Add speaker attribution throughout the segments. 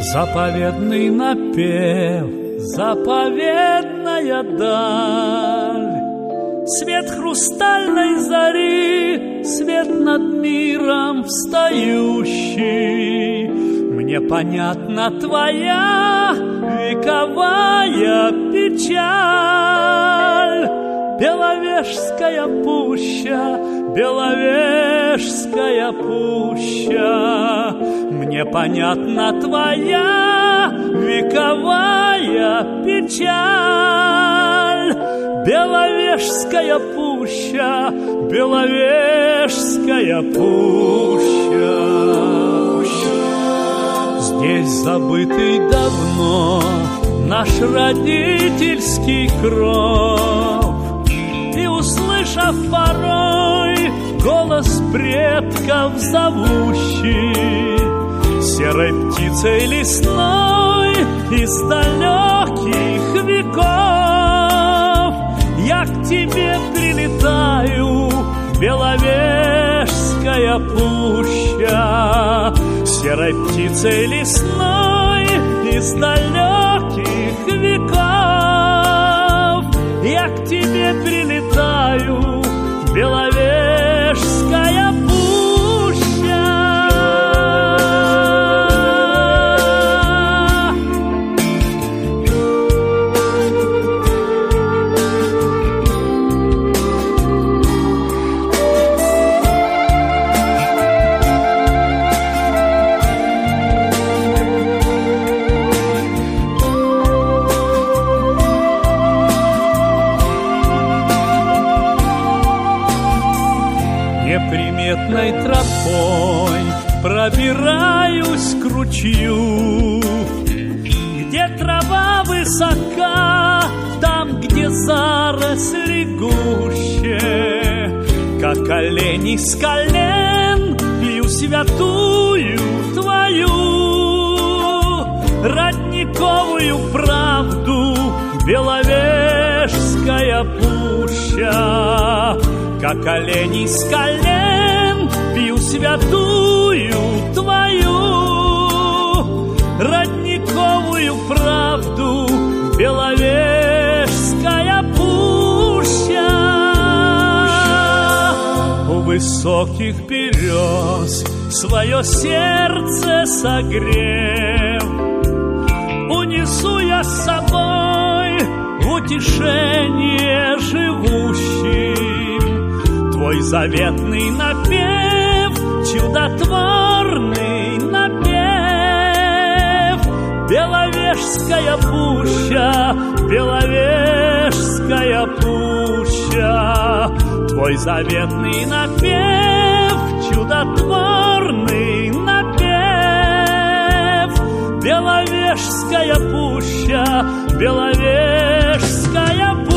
Speaker 1: Заповедный напев, заповедная даль, свет хрустальной зари, свет над миром встающий. Мне понятна твоя вековая печаль. Беловежская пуща, Беловежская пуща. Мне понятна твоя вековая печаль. Беловежская пуща, Беловежская пуща. Здесь забытый давно наш родительский кров, и, услышав порой голос предков зовущий, серой птицей лесной из далеких веков, я к тебе прилетаю, Беловежская пуща. Серой птицей лесной из далеких веков я к тебе прилетаю, Беловежская пуща. Неприметной тропой пробираюсь к ручью, где трава высока, там, где заросли гуще. Как олень из колен пью святую твою родниковую правду, Беловежская пуща. Как олень из колен пью святую твою родниковую правду, Беловежская пуща. У высоких берез свое сердце согрев, унесу я с собой в утешение живущим твой заветный напев, чудотворный напев. Беловежская пуща, Беловежская пуща. Твой заветный напев, чудотворный напев. Беловежская пуща, Беловежская пуща.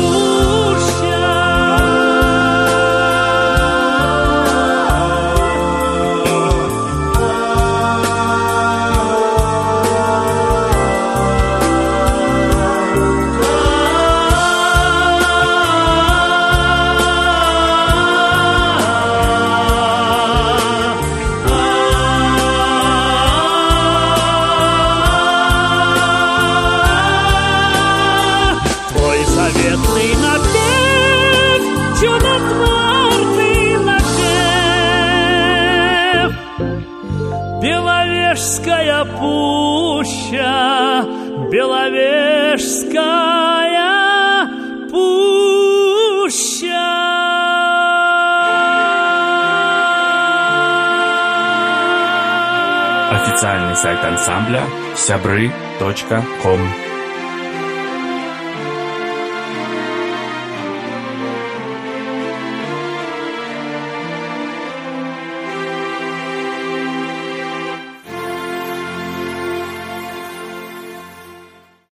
Speaker 1: Заветный напев, чудотворный напев. Беловежская пуща, Беловежская пуща.
Speaker 2: Официальный сайт ансамбля сябры.ком.